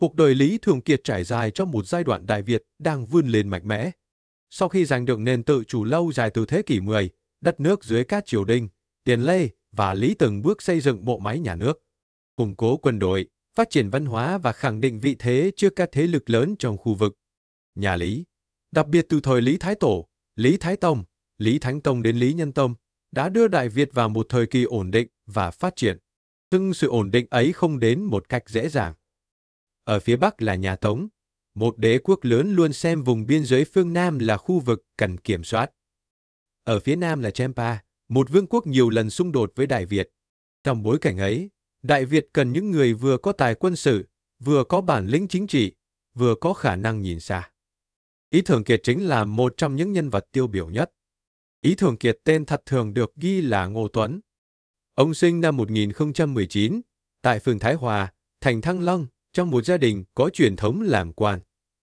Cuộc đời Lý Thường Kiệt trải dài trong một giai đoạn Đại Việt đang vươn lên mạnh mẽ. Sau khi giành được nền tự chủ lâu dài từ thế kỷ 10, đất nước dưới các triều Đình, Tiền Lê và Lý từng bước xây dựng bộ máy nhà nước, củng cố quân đội, phát triển văn hóa và khẳng định vị thế trước các thế lực lớn trong khu vực. Nhà Lý, đặc biệt từ thời Lý Thái Tổ, Lý Thái Tông, Lý Thánh Tông đến Lý Nhân Tông, đã đưa Đại Việt vào một thời kỳ ổn định và phát triển. Nhưng sự ổn định ấy không đến một cách dễ dàng. Ở phía Bắc là nhà Tống, một đế quốc lớn luôn xem vùng biên giới phương Nam là khu vực cần kiểm soát. Ở phía Nam là Champa, một vương quốc nhiều lần xung đột với Đại Việt. Trong bối cảnh ấy, Đại Việt cần những người vừa có tài quân sự, vừa có bản lĩnh chính trị, vừa có khả năng nhìn xa. Lý Thường Kiệt chính là một trong những nhân vật tiêu biểu nhất. Lý Thường Kiệt tên thật thường được ghi là Ngô Tuấn. Ông sinh năm 1019 tại phường Thái Hòa, thành Thăng Long, trong một gia đình có truyền thống làm quan.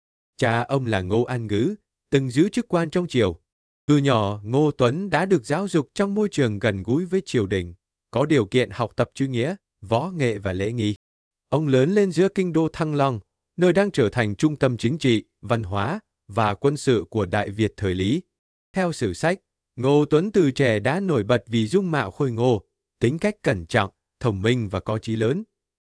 Cha ông là Ngô An Ngữ, từng giữ chức quan trong triều. Từ nhỏ, Ngô Tuấn đã được giáo dục trong môi trường gần gũi với triều đình, có điều kiện học tập chữ nghĩa, võ nghệ và lễ nghi. Ông lớn lên giữa kinh đô Thăng Long, nơi đang trở thành trung tâm chính trị, văn hóa và quân sự của Đại Việt thời Lý. Theo sử sách, Ngô Tuấn từ trẻ đã nổi bật vì dung mạo khôi ngô, tính cách cẩn trọng, thông minh và có chí lớn.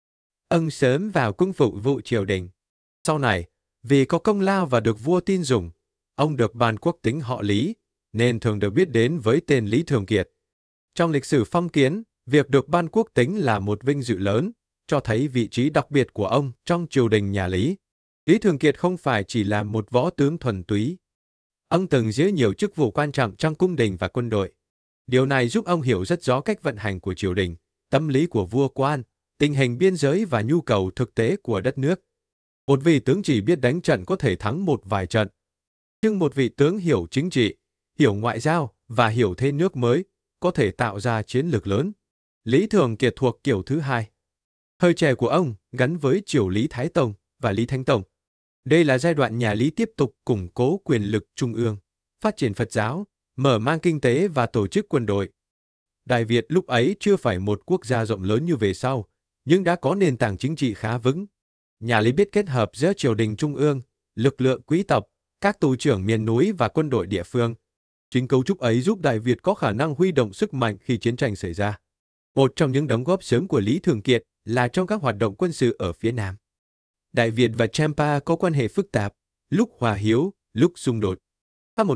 Ông sớm vào cung phục vụ triều đình. Sau này, vì có công lao và được vua tin dùng, ông được ban quốc tính họ Lý, nên thường được biết đến với tên Lý Thường Kiệt. Trong lịch sử phong kiến, việc được ban quốc tính là một vinh dự lớn, cho thấy vị trí đặc biệt của ông trong triều đình nhà Lý. Lý Thường Kiệt không phải chỉ là một võ tướng thuần túy. Ông từng giữ nhiều chức vụ quan trọng trong cung đình và quân đội. Điều này giúp ông hiểu rất rõ cách vận hành của triều đình, tâm lý của vua quan, tình hình biên giới và nhu cầu thực tế của đất nước. Một vị tướng chỉ biết đánh trận có thể thắng một vài trận, nhưng một vị tướng hiểu chính trị, hiểu ngoại giao và hiểu thế nước mới có thể tạo ra chiến lược lớn. Lý Thường Kiệt thuộc kiểu thứ hai. Thời trẻ của ông gắn với triều Lý Thái Tông và Lý Thánh Tông. Đây là giai đoạn nhà Lý tiếp tục củng cố quyền lực trung ương, phát triển Phật giáo, mở mang kinh tế và tổ chức quân đội. Đại Việt lúc ấy chưa phải một quốc gia rộng lớn như về sau, nhưng đã có nền tảng chính trị khá vững. Nhà Lý biết kết hợp giữa triều đình trung ương, lực lượng quý tộc, các tù trưởng miền núi và quân đội địa phương. Chính cấu trúc ấy giúp Đại Việt có khả năng huy động sức mạnh khi chiến tranh xảy ra. Một trong những đóng góp sớm của Lý Thường Kiệt là trong các hoạt động quân sự ở phía Nam. Đại Việt và Champa có quan hệ phức tạp, lúc hòa hiếu, lúc xung đột. Năm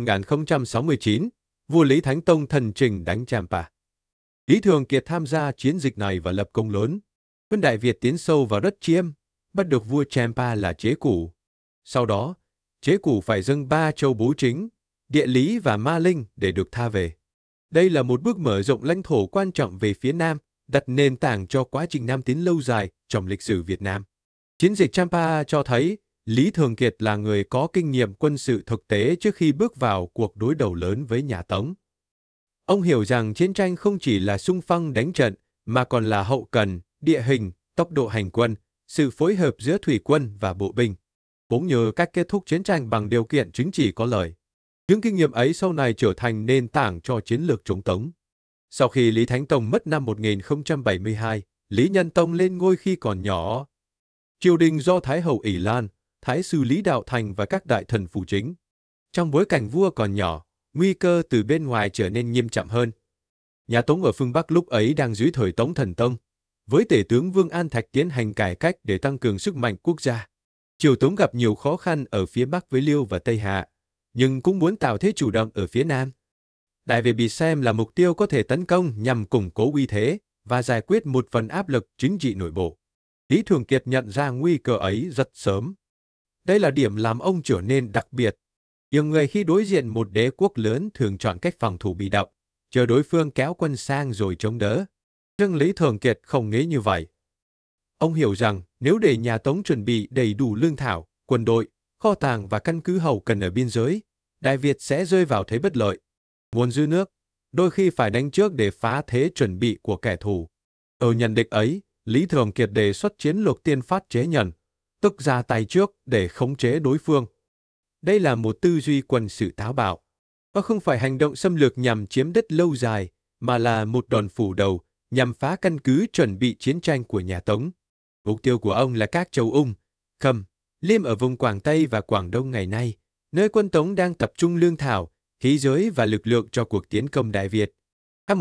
1069, vua Lý Thánh Tông thần trình đánh Champa. Lý Thường Kiệt tham gia chiến dịch này và lập công lớn. Quân Đại Việt tiến sâu vào đất Chiêm, bắt được vua Champa là Chế Củ. Sau đó, Chế Củ phải dâng 3 châu bố chính, Địa Lý và Ma Linh để được tha về. Đây là một bước mở rộng lãnh thổ quan trọng về phía Nam, đặt nền tảng cho quá trình Nam tiến lâu dài trong lịch sử Việt Nam. Chiến dịch Champa cho thấy Lý Thường Kiệt là người có kinh nghiệm quân sự thực tế trước khi bước vào cuộc đối đầu lớn với nhà Tống. Ông hiểu rằng chiến tranh không chỉ là xung phong đánh trận, mà còn là hậu cần, địa hình, tốc độ hành quân, sự phối hợp giữa thủy quân và bộ binh, cũng như cách kết thúc chiến tranh bằng điều kiện chính trị có lợi. Những kinh nghiệm ấy sau này trở thành nền tảng cho chiến lược chống Tống. Sau khi Lý Thánh Tông mất năm 1072, Lý Nhân Tông lên ngôi khi còn nhỏ. Triều đình do Thái hậu ỷ Lan, Thái sư Lý Đạo Thành và các đại thần phụ chính. Trong bối cảnh vua còn nhỏ, nguy cơ từ bên ngoài trở nên nghiêm trọng hơn. Nhà Tống ở phương Bắc lúc ấy đang dưới thời Tống Thần Tông, với tể tướng Vương An Thạch tiến hành cải cách để tăng cường sức mạnh quốc gia. Triều Tống gặp nhiều khó khăn ở phía Bắc với Liêu và Tây Hạ, nhưng cũng muốn tạo thế chủ động ở phía Nam. Đại Việt bị xem là mục tiêu có thể tấn công nhằm củng cố uy thế và giải quyết một phần áp lực chính trị nội bộ. Lý Thường Kiệt nhận ra nguy cơ ấy rất sớm. Đây là điểm làm ông trở nên đặc biệt. Nhiều người khi đối diện một đế quốc lớn thường chọn cách phòng thủ bị động, chờ đối phương kéo quân sang rồi chống đỡ. Nhưng Lý Thường Kiệt không nghĩ như vậy. Ông hiểu rằng nếu để nhà Tống chuẩn bị đầy đủ lương thảo, quân đội, kho tàng và căn cứ hậu cần ở biên giới, Đại Việt sẽ rơi vào thế bất lợi. Muốn giữ nước, đôi khi phải đánh trước để phá thế chuẩn bị của kẻ thù. Ở nhận định ấy, Lý Thường Kiệt đề xuất chiến lược tiên phát chế nhân, tức ra tay trước để khống chế đối phương. Đây là một tư duy quân sự táo bạo. Nó không phải hành động xâm lược nhằm chiếm đất lâu dài, mà là một đòn phủ đầu nhằm phá căn cứ chuẩn bị chiến tranh của nhà Tống. Mục tiêu của ông là các châu Ung, Khâm, Liêm ở vùng Quảng Tây và Quảng Đông ngày nay, nơi quân Tống đang tập trung lương thảo, khí giới và lực lượng cho cuộc tiến công Đại Việt. Năm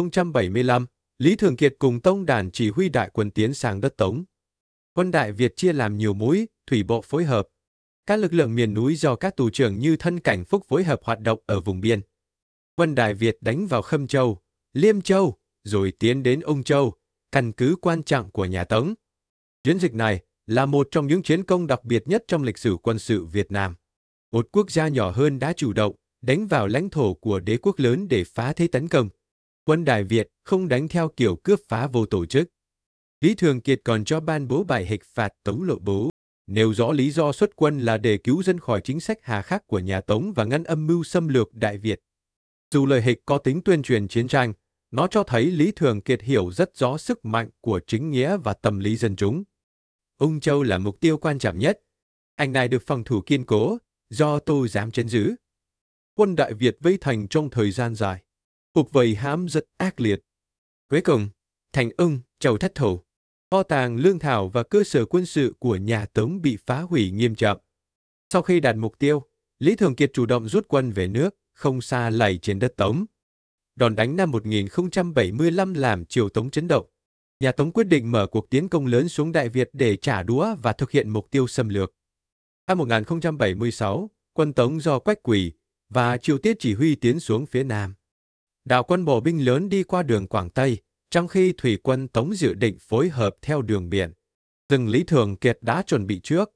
1075, Lý Thường Kiệt cùng tông đàn chỉ huy đại quân tiến sang đất Tống. Quân Đại Việt chia làm nhiều mũi, thủy bộ phối hợp. Các lực lượng miền núi do các tù trưởng như Thân Cảnh Phúc phối hợp hoạt động ở vùng biên. Quân Đại Việt đánh vào Khâm Châu, Liêm Châu, rồi tiến đến Ung Châu, căn cứ quan trọng của nhà Tống. Chiến dịch này là một trong những chiến công đặc biệt nhất trong lịch sử quân sự Việt Nam. Một quốc gia nhỏ hơn đã chủ động đánh vào lãnh thổ của đế quốc lớn để phá thế tấn công. Quân Đại Việt không đánh theo kiểu cướp phá vô tổ chức. Lý Thường Kiệt còn cho ban bố bài hịch phạt Tống Lộ Bố, nêu rõ lý do xuất quân là để cứu dân khỏi chính sách hà khắc của nhà Tống và ngăn âm mưu xâm lược Đại Việt. Dù lời hịch có tính tuyên truyền chiến tranh, nó cho thấy Lý Thường Kiệt hiểu rất rõ sức mạnh của chính nghĩa và tâm lý dân chúng. Ung Châu là mục tiêu quan trọng nhất. Anh này được phòng thủ kiên cố, do Tô Giám trấn giữ. Quân Đại Việt vây thành trong thời gian dài. Cuộc vây hãm rất ác liệt. Cuối cùng, thành Ung Châu thất thủ. Kho tàng lương thảo và cơ sở quân sự của nhà Tống bị phá hủy nghiêm trọng. Sau khi đạt mục tiêu, Lý Thường Kiệt chủ động rút quân về nước, không xa lầy trên đất Tống. Đòn đánh năm 1075 làm triều Tống chấn động. Nhà Tống quyết định mở cuộc tiến công lớn xuống Đại Việt để trả đũa và thực hiện mục tiêu xâm lược. Năm 1076, quân Tống do Quách Quỳ và Triệu Tiết chỉ huy tiến xuống phía Nam. Đạo quân bộ binh lớn đi qua đường Quảng Tây, trong khi thủy quân Tống dự định phối hợp theo đường biển. Nhưng Lý Thường Kiệt đã chuẩn bị trước.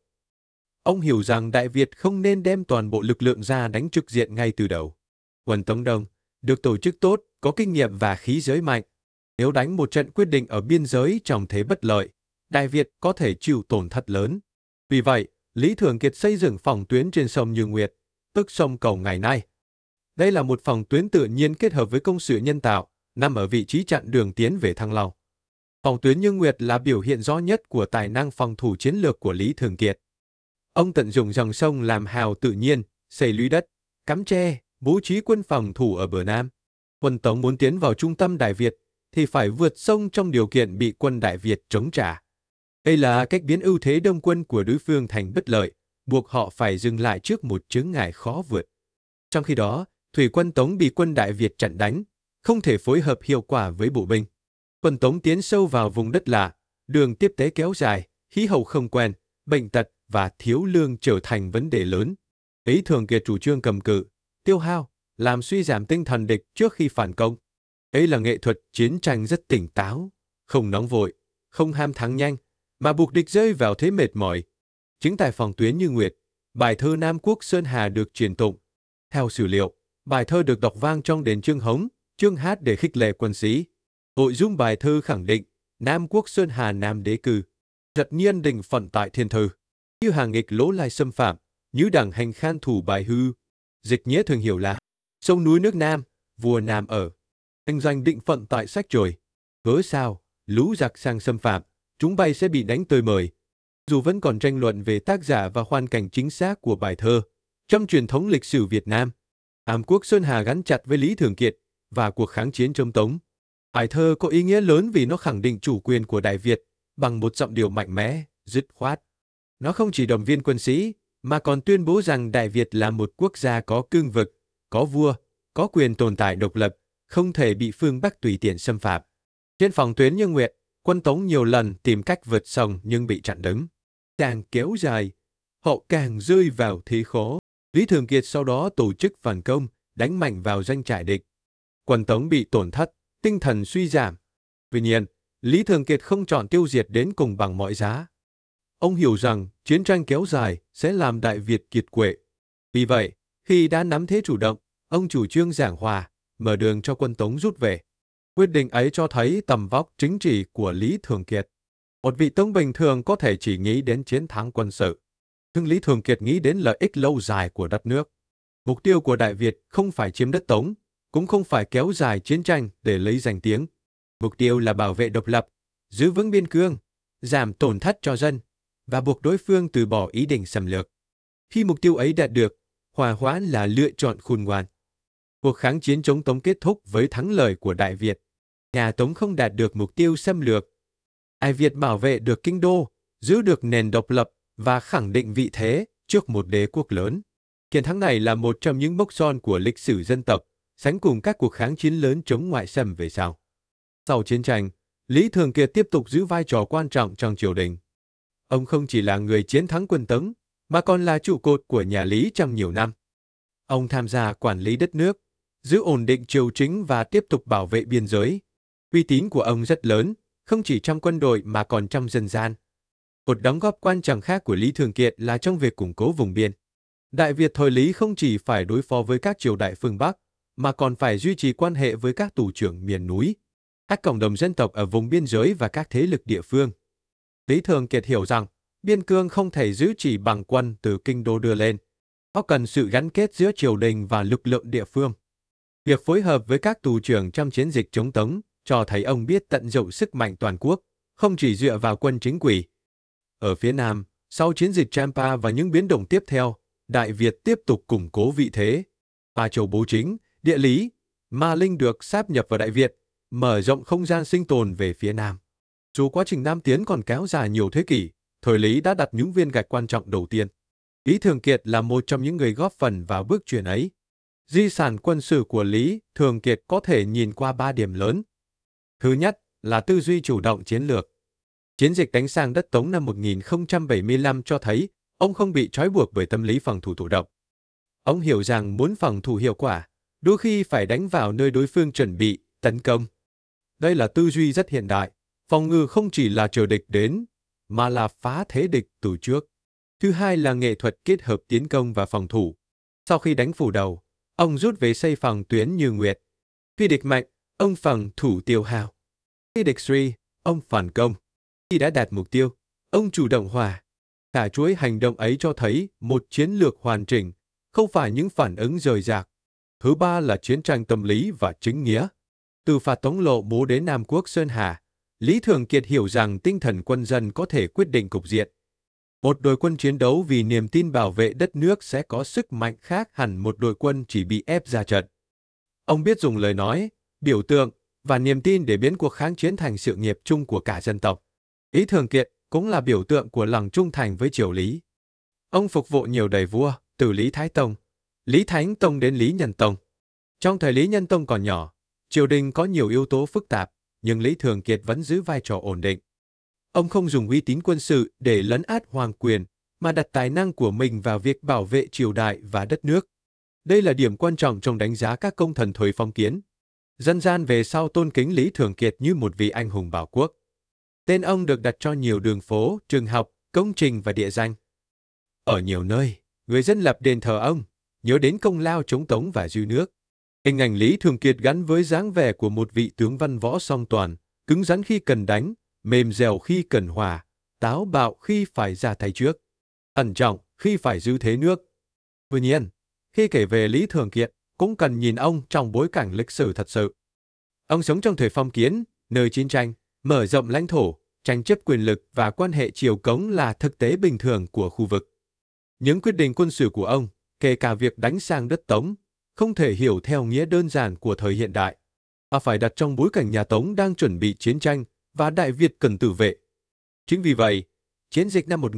Ông hiểu rằng Đại Việt không nên đem toàn bộ lực lượng ra đánh trực diện ngay từ đầu. Quân Tống Đông được tổ chức tốt, có kinh nghiệm và khí giới mạnh. Nếu đánh một trận quyết định ở biên giới trong thế bất lợi, Đại Việt có thể chịu tổn thất lớn. Vì vậy, Lý Thường Kiệt xây dựng phòng tuyến trên sông Như Nguyệt, tức sông Cầu ngày nay. Đây là một phòng tuyến tự nhiên kết hợp với công sự nhân tạo, nằm ở vị trí chặn đường tiến về Thăng Long. Phòng tuyến Như Nguyệt là biểu hiện rõ nhất của tài năng phòng thủ chiến lược của Lý Thường Kiệt. Ông tận dụng dòng sông làm hào tự nhiên, xây lũy đất, cắm tre, bố trí quân phòng thủ ở bờ Nam. Quân Tống muốn tiến vào trung tâm Đại Việt thì phải vượt sông trong điều kiện bị quân Đại Việt chống trả. Đây là cách biến ưu thế đông quân của đối phương thành bất lợi, buộc họ phải dừng lại trước một chướng ngại khó vượt. Trong khi đó, thủy quân Tống bị quân Đại Việt chặn đánh, không thể phối hợp hiệu quả với bộ binh. Quân Tống tiến sâu vào vùng đất lạ, đường tiếp tế kéo dài, khí hậu không quen, bệnh tật và thiếu lương trở thành vấn đề lớn. Lý Thường Kiệt chủ trương cầm cự, tiêu hao, làm suy giảm tinh thần địch trước khi phản công. Đây là nghệ thuật chiến tranh rất tỉnh táo, không nóng vội, không ham thắng nhanh, mà buộc địch rơi vào thế mệt mỏi. Chính tại phòng tuyến Như Nguyệt, bài thơ Nam Quốc Sơn Hà được truyền tụng. Theo sử liệu, bài thơ được đọc vang trong đền Trương Hống, chương hát để khích lệ quân sĩ. Nội dung bài thơ khẳng định Nam Quốc Sơn Hà Nam đế cư, giật nhiên đình phận tại thiên thư, như hàng nghịch lỗ lai xâm phạm, như đẳng hành khan thủ bài hư. Dịch nghĩa thường hiểu là sông núi nước Nam, vua Nam ở. Anh danh định phận tại sách trời. Cớ sao, lũ giặc sang xâm phạm, chúng bay sẽ bị đánh tơi bời. Dù vẫn còn tranh luận về tác giả và hoàn cảnh chính xác của bài thơ, trong truyền thống lịch sử Việt Nam, Nam Quốc Sơn Hà gắn chặt với Lý Thường Kiệt và cuộc kháng chiến chống Tống. Bài thơ có ý nghĩa lớn vì nó khẳng định chủ quyền của Đại Việt bằng một giọng điệu mạnh mẽ, dứt khoát. Nó không chỉ động viên quân sĩ, mà còn tuyên bố rằng Đại Việt là một quốc gia có cương vực, có vua, có quyền tồn tại độc lập, không thể bị phương Bắc tùy tiện xâm phạm. Trên phòng tuyến Như Nguyệt, quân Tống nhiều lần tìm cách vượt sông nhưng bị chặn đứng. Càng kéo dài, họ càng rơi vào thế khó. Lý Thường Kiệt sau đó tổ chức phản công, đánh mạnh vào doanh trại địch. Quân Tống bị tổn thất, tinh thần suy giảm. Tuy nhiên, Lý Thường Kiệt không chọn tiêu diệt đến cùng bằng mọi giá. Ông hiểu rằng chiến tranh kéo dài sẽ làm Đại Việt kiệt quệ. Vì vậy, khi đã nắm thế chủ động, ông chủ trương giảng hòa, mở đường cho quân Tống rút về. Quyết định ấy cho thấy tầm vóc chính trị của Lý Thường Kiệt. Một vị Tống bình thường có thể chỉ nghĩ đến chiến thắng quân sự, nhưng Lý Thường Kiệt nghĩ đến lợi ích lâu dài của đất nước. Mục tiêu của Đại Việt không phải chiếm đất Tống, cũng không phải kéo dài chiến tranh để lấy danh tiếng. Mục tiêu là bảo vệ độc lập, giữ vững biên cương, giảm tổn thất cho dân, và buộc đối phương từ bỏ ý định xâm lược. Khi mục tiêu ấy đạt được, hòa hoãn là lựa chọn khôn ngoan. Cuộc kháng chiến chống Tống kết thúc với thắng lợi của Đại Việt. Nhà Tống không đạt được mục tiêu xâm lược. Đại Việt bảo vệ được kinh đô, giữ được nền độc lập và khẳng định vị thế trước một đế quốc lớn. Chiến thắng này là một trong những mốc son của lịch sử dân tộc, sánh cùng các cuộc kháng chiến lớn chống ngoại xâm về sau. Sau chiến tranh, Lý Thường Kiệt tiếp tục giữ vai trò quan trọng trong triều đình. Ông không chỉ là người chiến thắng quân Tống, mà còn là trụ cột của nhà Lý trong nhiều năm. Ông tham gia quản lý đất nước, giữ ổn định triều chính và tiếp tục bảo vệ biên giới. Uy tín của ông rất lớn, không chỉ trong quân đội mà còn trong dân gian. Một đóng góp quan trọng khác của Lý Thường Kiệt là trong việc củng cố vùng biên. Đại Việt thời Lý không chỉ phải đối phó với các triều đại phương Bắc, mà còn phải duy trì quan hệ với các tù trưởng miền núi, các cộng đồng dân tộc ở vùng biên giới và các thế lực địa phương. Lý Thường Kiệt hiểu rằng, biên cương không thể giữ chỉ bằng quân từ kinh đô đưa lên. Nó cần sự gắn kết giữa triều đình và lực lượng địa phương. Việc phối hợp với các tù trưởng trong chiến dịch chống Tống cho thấy ông biết tận dụng sức mạnh toàn quốc, không chỉ dựa vào quân chính quy. Ở phía Nam, sau chiến dịch Champa và những biến động tiếp theo, Đại Việt tiếp tục củng cố vị thế. Ba châu bố chính, địa lý, Ma Linh được sáp nhập vào Đại Việt, mở rộng không gian sinh tồn về phía Nam. Dù quá trình Nam tiến còn kéo dài nhiều thế kỷ, thời Lý đã đặt những viên gạch quan trọng đầu tiên. Lý Thường Kiệt là một trong những người góp phần vào bước chuyển ấy. Di sản quân sự của Lý Thường Kiệt có thể nhìn qua 3 điểm lớn. Thứ nhất là tư duy chủ động chiến lược. Chiến dịch đánh sang đất Tống năm 1075 cho thấy ông không bị trói buộc bởi tâm lý phòng thủ thụ động. Ông hiểu rằng muốn phòng thủ hiệu quả, đôi khi phải đánh vào nơi đối phương chuẩn bị tấn công. Đây là tư duy rất hiện đại. Phòng ngự không chỉ là chờ địch đến, mà là phá thế địch từ trước. Thứ hai là nghệ thuật kết hợp tiến công và phòng thủ. Sau khi đánh phủ đầu, ông rút về xây phòng tuyến như nguyệt. Khi địch mạnh, ông phòng thủ tiêu hao. Khi địch suy, ông phản công. Khi đã đạt mục tiêu, ông chủ động hòa. Cả chuỗi hành động ấy cho thấy một chiến lược hoàn chỉnh, không phải những phản ứng rời rạc. Thứ ba là chiến tranh tâm lý và chính nghĩa. Từ phạt Tống Lộ Bố đến Nam Quốc Sơn Hà, Lý Thường Kiệt hiểu rằng tinh thần quân dân có thể quyết định cục diện. Một đội quân chiến đấu vì niềm tin bảo vệ đất nước sẽ có sức mạnh khác hẳn một đội quân chỉ bị ép ra trận. Ông biết dùng lời nói, biểu tượng và niềm tin để biến cuộc kháng chiến thành sự nghiệp chung của cả dân tộc. Lý Thường Kiệt cũng là biểu tượng của lòng trung thành với triều Lý. Ông phục vụ nhiều đời vua, từ Lý Thái Tông, Lý Thánh Tông đến Lý Nhân Tông. Trong thời Lý Nhân Tông còn nhỏ, triều đình có nhiều yếu tố phức tạp, nhưng Lý Thường Kiệt vẫn giữ vai trò ổn định. Ông không dùng uy tín quân sự để lấn át hoàng quyền, mà đặt tài năng của mình vào việc bảo vệ triều đại và đất nước. Đây là điểm quan trọng trong đánh giá các công thần thời phong kiến. Dân gian về sau tôn kính Lý Thường Kiệt như một vị anh hùng bảo quốc. Tên ông được đặt cho nhiều đường phố, trường học, công trình và địa danh. Ở nhiều nơi, người dân lập đền thờ ông, nhớ đến công lao chống Tống và giữ nước. Hình ảnh Lý Thường Kiệt gắn với dáng vẻ của một vị tướng văn võ song toàn, cứng rắn khi cần đánh, mềm dẻo khi cần hòa, táo bạo khi phải ra tay trước, ẩn trọng khi phải giữ thế nước. Tuy nhiên, khi kể về Lý Thường Kiệt, cũng cần nhìn ông trong bối cảnh lịch sử thật sự. Ông sống trong thời phong kiến, nơi chiến tranh, mở rộng lãnh thổ, tranh chấp quyền lực và quan hệ triều cống là thực tế bình thường của khu vực. Những quyết định quân sự của ông, kể cả việc đánh sang đất Tống, không thể hiểu theo nghĩa đơn giản của thời hiện đại, mà phải đặt trong bối cảnh nhà Tống đang chuẩn bị chiến tranh và Đại Việt cần tự vệ. Chính vì vậy, chiến dịch năm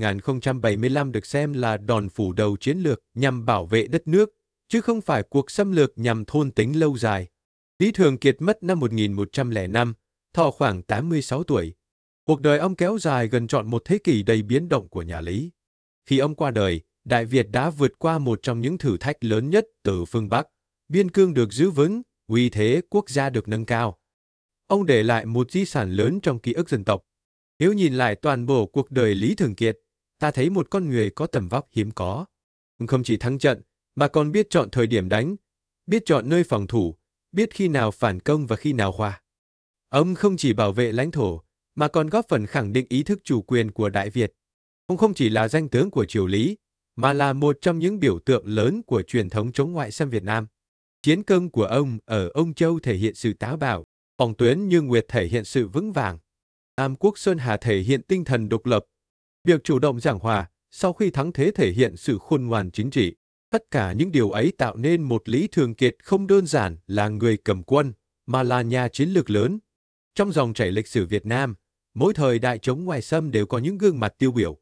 1075 được xem là đòn phủ đầu chiến lược nhằm bảo vệ đất nước, chứ không phải cuộc xâm lược nhằm thôn tính lâu dài. Lý Thường Kiệt mất năm 1105, thọ khoảng 86 tuổi. Cuộc đời ông kéo dài gần trọn một thế kỷ đầy biến động của nhà Lý. Khi ông qua đời, Đại Việt đã vượt qua một trong những thử thách lớn nhất từ phương Bắc. Biên cương được giữ vững, uy thế quốc gia được nâng cao. Ông để lại một di sản lớn trong ký ức dân tộc. Nếu nhìn lại toàn bộ cuộc đời Lý Thường Kiệt, ta thấy một con người có tầm vóc hiếm có. Ông không chỉ thắng trận, mà còn biết chọn thời điểm đánh, biết chọn nơi phòng thủ, biết khi nào phản công và khi nào hòa. Ông không chỉ bảo vệ lãnh thổ, mà còn góp phần khẳng định ý thức chủ quyền của Đại Việt. Ông không chỉ là danh tướng của triều Lý, mà là một trong những biểu tượng lớn của truyền thống chống ngoại xâm Việt Nam. Chiến công của ông ở Ông Châu thể hiện sự táo bạo, phòng tuyến Như Nguyệt thể hiện sự vững vàng, Nam Quốc Sơn Hà thể hiện tinh thần độc lập. Việc chủ động giảng hòa sau khi thắng thế thể hiện sự khôn ngoan chính trị. Tất cả những điều ấy tạo nên một Lý Thường Kiệt không đơn giản là người cầm quân, mà là nhà chiến lược lớn. Trong dòng chảy lịch sử Việt Nam, mỗi thời đại chống ngoại xâm đều có những gương mặt tiêu biểu.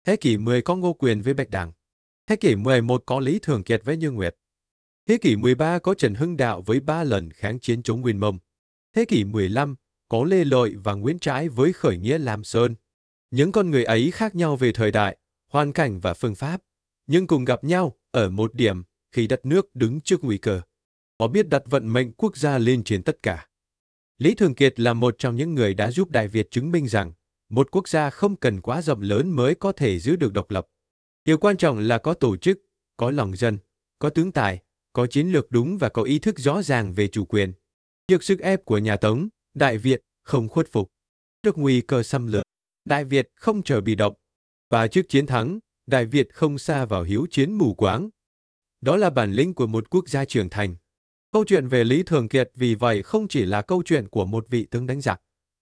Thế kỷ 10 có Ngô Quyền với Bạch Đằng. Thế kỷ 11 có Lý Thường Kiệt với Như Nguyệt. Thế kỷ 13 có Trần Hưng Đạo với 3 lần kháng chiến chống Nguyên Mông. Thế kỷ 15 có Lê Lợi và Nguyễn Trãi với khởi nghĩa Lam Sơn. Những con người ấy khác nhau về thời đại, hoàn cảnh và phương pháp, nhưng cùng gặp nhau ở một điểm khi đất nước đứng trước nguy cơ. Họ biết đặt vận mệnh quốc gia lên trên tất cả. Lý Thường Kiệt là một trong những người đã giúp Đại Việt chứng minh rằng một quốc gia không cần quá rộng lớn mới có thể giữ được độc lập. Điều quan trọng là có tổ chức, có lòng dân, có tướng tài, có chiến lược đúng và có ý thức rõ ràng về chủ quyền. Trước sức ép của nhà Tống, Đại Việt không khuất phục. Trước nguy cơ xâm lược, Đại Việt không chờ bị động. Và trước chiến thắng, Đại Việt không sa vào hiếu chiến mù quáng. Đó là bản lĩnh của một quốc gia trưởng thành. Câu chuyện về Lý Thường Kiệt vì vậy không chỉ là câu chuyện của một vị tướng đánh giặc.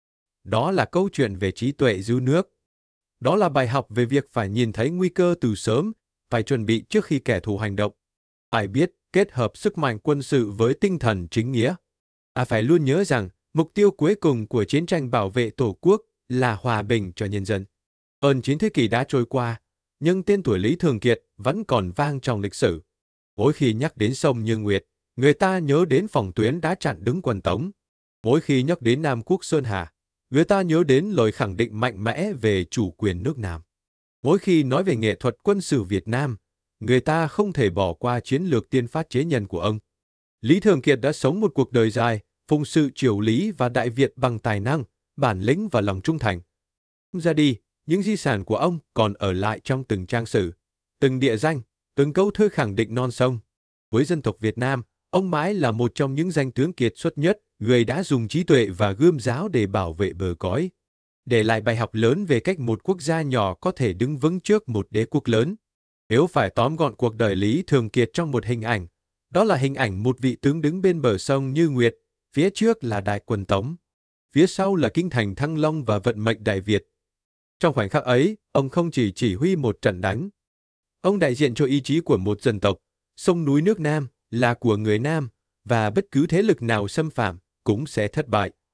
Đó là câu chuyện về trí tuệ giữ nước. Đó là bài học về việc phải nhìn thấy nguy cơ từ sớm, phải chuẩn bị trước khi kẻ thù hành động. Phải biết kết hợp sức mạnh quân sự với tinh thần chính nghĩa. Phải luôn nhớ rằng mục tiêu cuối cùng của chiến tranh bảo vệ Tổ quốc là hòa bình cho nhân dân. Hơn 9 thế kỷ đã trôi qua, nhưng tên tuổi Lý Thường Kiệt vẫn còn vang trong lịch sử. Mỗi khi nhắc đến sông Như Nguyệt, người ta nhớ đến phòng tuyến đã chặn đứng quân Tống. Mỗi khi nhắc đến Nam Quốc Sơn Hà, người ta nhớ đến lời khẳng định mạnh mẽ về chủ quyền nước Nam. Mỗi khi nói về nghệ thuật quân sự Việt Nam, người ta không thể bỏ qua chiến lược tiên phát chế nhân của ông. Lý Thường Kiệt đã sống một cuộc đời dài, phụng sự triều Lý và Đại Việt bằng tài năng, bản lĩnh và lòng trung thành. Ra đi, những di sản của ông còn ở lại trong từng trang sử, từng địa danh, từng câu thơ khẳng định non sông. Với dân tộc Việt Nam, ông mãi là một trong những danh tướng kiệt xuất nhất, người đã dùng trí tuệ và gươm giáo để bảo vệ bờ cõi, để lại bài học lớn về cách một quốc gia nhỏ có thể đứng vững trước một đế quốc lớn. Nếu phải tóm gọn cuộc đời Lý Thường Kiệt trong một hình ảnh, đó là hình ảnh một vị tướng đứng bên bờ sông Như Nguyệt, phía trước là đại quân Tống, phía sau là kinh thành Thăng Long và vận mệnh Đại Việt. Trong khoảnh khắc ấy, ông không chỉ huy một trận đánh. Ông đại diện cho ý chí của một dân tộc, sông núi nước Nam là của người Nam, và bất cứ thế lực nào xâm phạm cũng sẽ thất bại.